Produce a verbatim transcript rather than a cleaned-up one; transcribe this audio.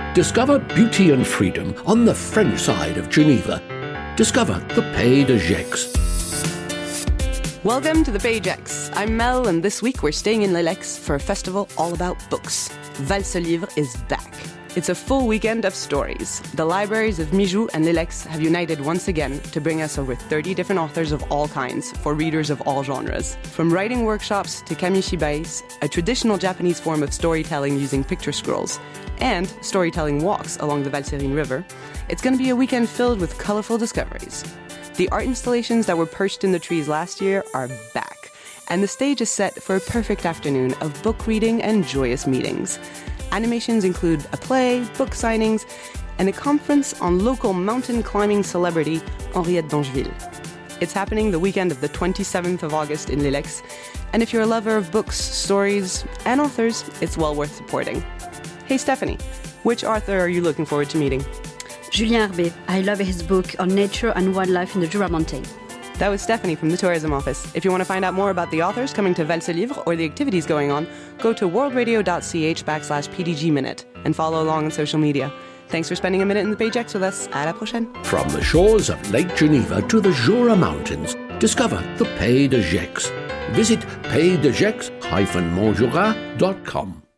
Discover beauty and freedom on the French side of Geneva. Discover the Pays de Gex. Welcome to the Pays de Gex. I'm Mel, and this week we're staying in Lelex for a festival all about books. Valse-Livre is back. It's a full weekend of stories. The libraries of Mijou and Lelex have united once again to bring us over thirty different authors of all kinds for readers of all genres. From writing workshops to kamishibai, a traditional Japanese form of storytelling using picture scrolls, and storytelling walks along the Valserine River, it's going to be a weekend filled with colorful discoveries. The art installations that were perched in the trees last year are back, and the stage is set for a perfect afternoon of book reading and joyous meetings. Animations include a play, book signings, and a conference on local mountain climbing celebrity Henriette d'Angeville. It's happening the weekend of the twenty-seventh of August in Lelex, and if you're a lover of books, stories, and authors, it's well worth supporting. Hey Stephanie, which author are you looking forward to meeting? Julien Herbet. I love his book on nature and wildlife in the Jura Mountain. That was Stephanie from the tourism office. If you want to find out more about the authors coming to Valse-Livre or the activities going on, go to worldradio.ch backslash PDG Minute and follow along on social media. Thanks for spending a minute in the Pays de Gex with us. À la prochaine. From the shores of Lake Geneva to the Jura Mountains, discover the Pays de Gex. Visit pays de gex dash montjura dot com.